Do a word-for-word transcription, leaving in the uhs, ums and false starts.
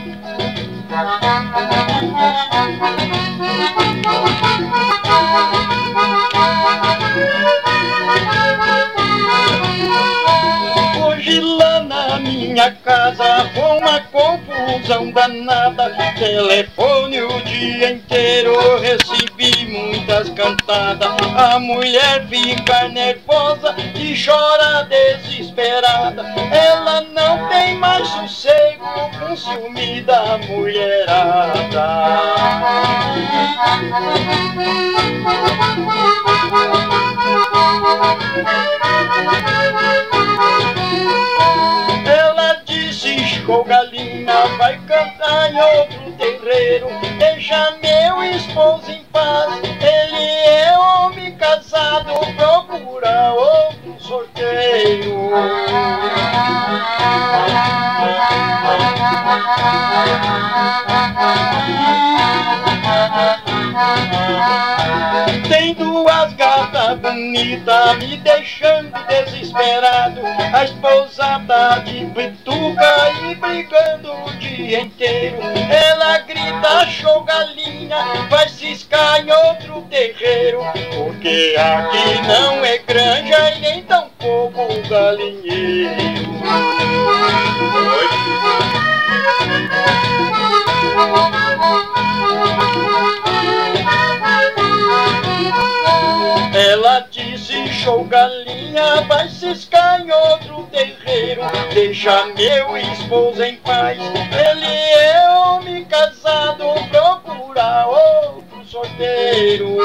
Hoje lá na minha casa foi uma confusão danada. Telefone o dia inteiro, recebi muitas cantadas. A mulher fica nervosa e chora desesperada. Ela não tem mais sossego com ciúme da mulherada. Ela disse: show galinha, vai cantar em outro terreiro. Deixa meu esposo em paz, ele é homem casado, procura outro sorteio. Tem duas gatas bonitas me deixando desesperado. A esposa tá de bituca e brigando o dia inteiro. Ela grita: show galinha, vai ciscar em outro terreiro. Porque aqui não é granja e nem tampouco galinheiro. Ela disse: show galinha, vai ciscar em outro terreiro. Deixa meu esposo em paz, ele é homem casado, procura outro sorteiro.